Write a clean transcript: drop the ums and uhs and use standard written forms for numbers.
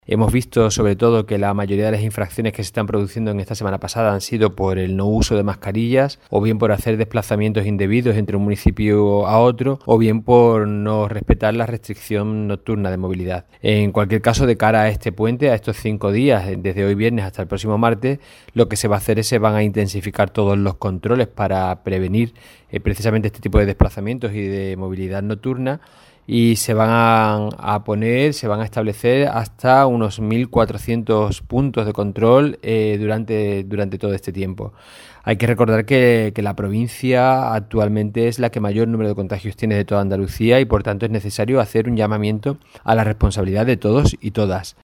Hemos visto sobre todo que la mayoría de las infracciones que se están produciendo en esta semana pasada han sido por el no uso de mascarillas, o bien por hacer desplazamientos indebidos entre un municipio a otro, o bien por no respetar la restricción nocturna de movilidad. En cualquier caso, de cara a este puente, a estos 5 días, desde hoy viernes hasta el próximo martes, lo que se va a hacer es se van a intensificar todos los controles para prevenir precisamente este tipo de desplazamientos y de movilidad nocturna. Y se van a establecer hasta unos 1.400 puntos de control durante todo este tiempo. Hay que recordar que la provincia actualmente es la que mayor número de contagios tiene de toda Andalucía y por tanto es necesario hacer un llamamiento a la responsabilidad de todos y todas.